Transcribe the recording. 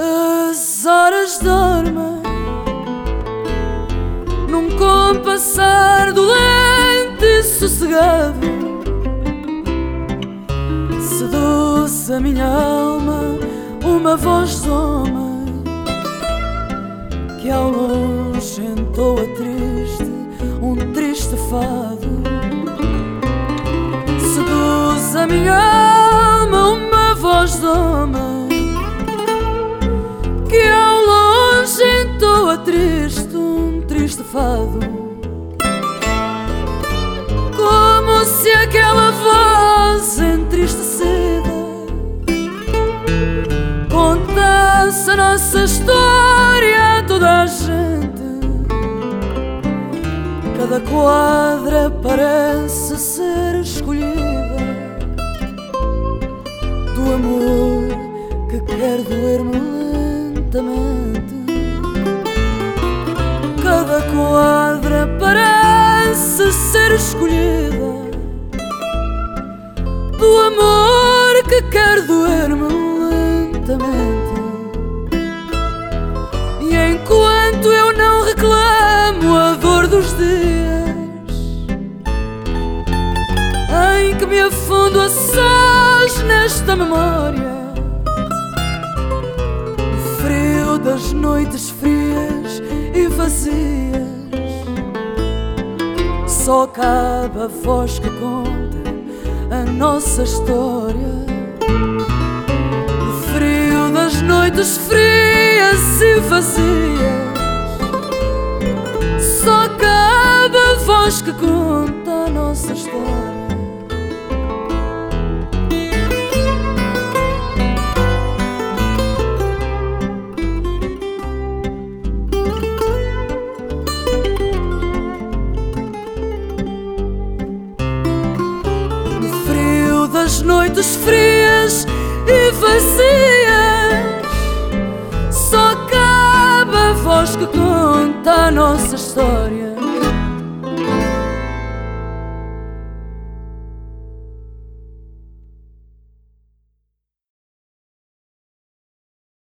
As horas dormem num compassar dolente e sossegado. Seduz a minha alma uma voz de homem que ao longe entoa triste, um triste fado. Seduz a minha alma uma voz de homem que ao longe entoa triste, um triste fado. Como se aquela voz entristecida contasse a nossa história a toda a gente. Cada quadra parece ser escolhida do amor que quer doer-me lentamente. Cada quadra parece ser escolhida do amor que quer doer-me lentamente. E enquanto eu não reclamo a dor dos dias em que me afundo a sós nesta memória, o frio das noites frias e vazias, só cabe a voz que conta a nossa história. O frio das noites frias e vazias, só cabe a voz que conta a nossa história. Das noites frias e vazias, só cabe a voz que conta a nossa história.